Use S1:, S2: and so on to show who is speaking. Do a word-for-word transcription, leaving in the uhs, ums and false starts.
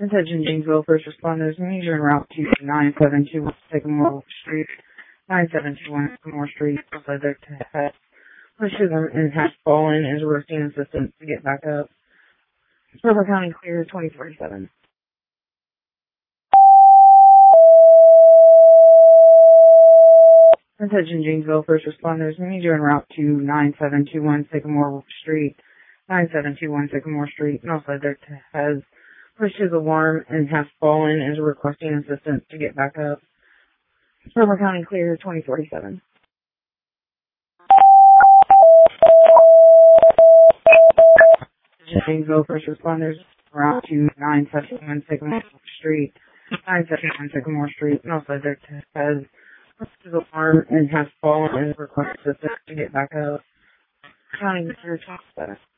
S1: Attention Janesville first responders, major en route to nine seven two one Sycamore Street, nine seven two one Sycamore Street, outside their head. Pushes and has fallen and is requesting assistance to get back up. River County clear twenty forty-seven. Attention Janesville first responders, major en route to nine seven two one Sycamore Street, nine seven two one Sycamore Street, and outside there has pushed his alarm and has fallen and is requesting assistance to get back up. River County clear twenty forty-seven. Janesville first responders route to nine seven one Sycamore Street, nine seven one Sycamore Street, and outside there has pushed his alarm and has fallen and is requesting assistance to get back up. County clear twenty-seven.